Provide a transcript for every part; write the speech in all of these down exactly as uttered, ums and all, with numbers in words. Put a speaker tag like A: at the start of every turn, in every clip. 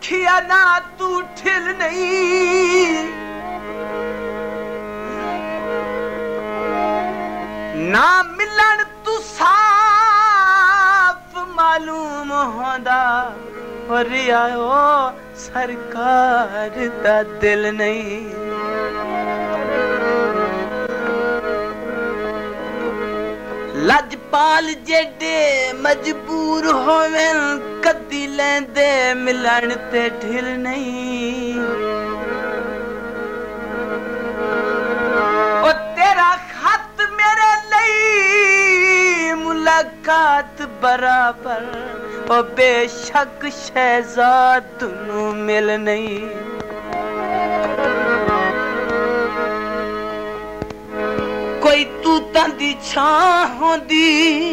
A: अखिया ना तू ठिल नहीं, ना मिलन तू साफ मालूम होंदा, और आयो सरकार दा दिल नहीं। लजपाल जेडे मजबूर होवें कदी लेंदे मिलन ते ढिल नहीं। ओ तेरा खत मेरे लई मुलाकात बराबर, ओ बेशक शहजाद नू मिल नहीं। कोई तू तांदी छां होंदी,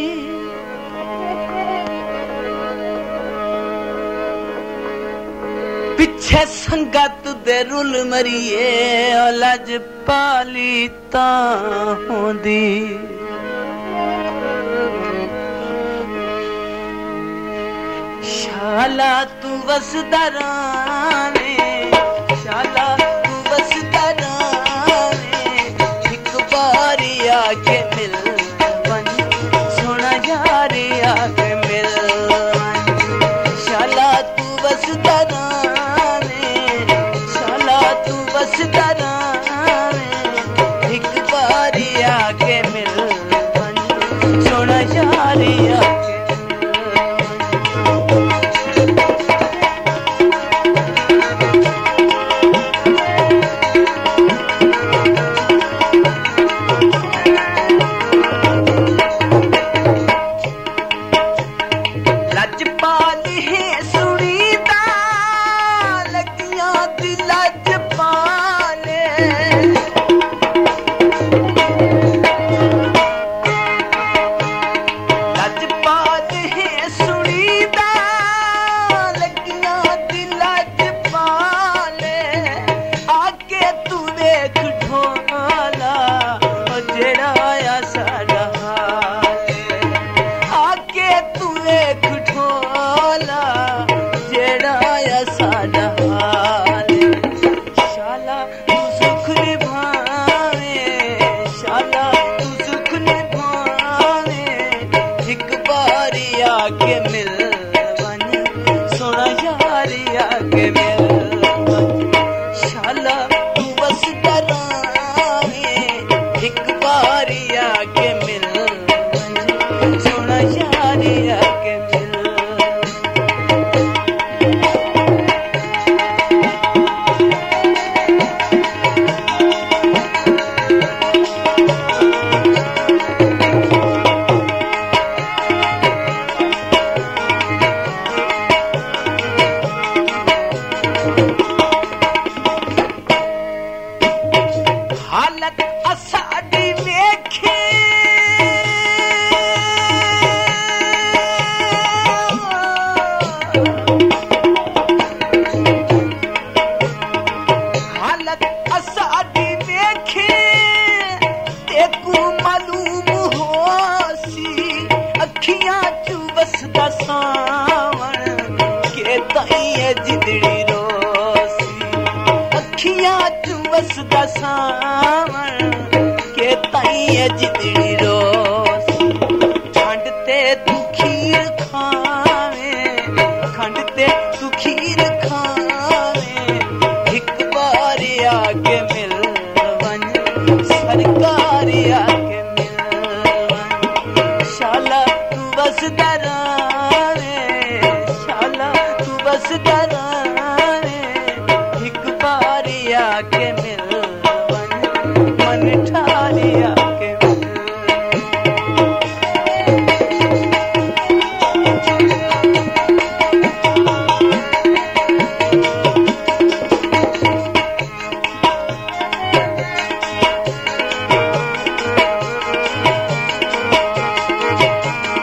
A: पिछे संगत दे रुल मरिए, लजपाली तां होंदी। शाला तू वसदा रावे, शाला तू वसदा रावे, एक बारी आके मिल वन, सोना यारी आके मिल वन। शाला तू वसदा रावे, शाला तू वसदा रावे, एक बारी आके मिल वन, सोना यारी आके। आके मिल वन, सोना यारी आके मिल वन। शाला तू वसदा रावे, एक बारी आके मिल वन, सोना यारी आके मिल। हालत असाडी वेखे, हालत असाडी वेखे, तेकू मालूम होसी, अखियां चू वसदा सावण, के ताईं जिदड़ी रोसी। अखियां चू वसदा सावण, के ताईं जिदड़ी रोसी। खंड ते तू खीर खावे, खंड ते तू खीर खावे, एक बारी आके मिल वन, सरकार आके मिल वन। शाला तू वसदा रावे,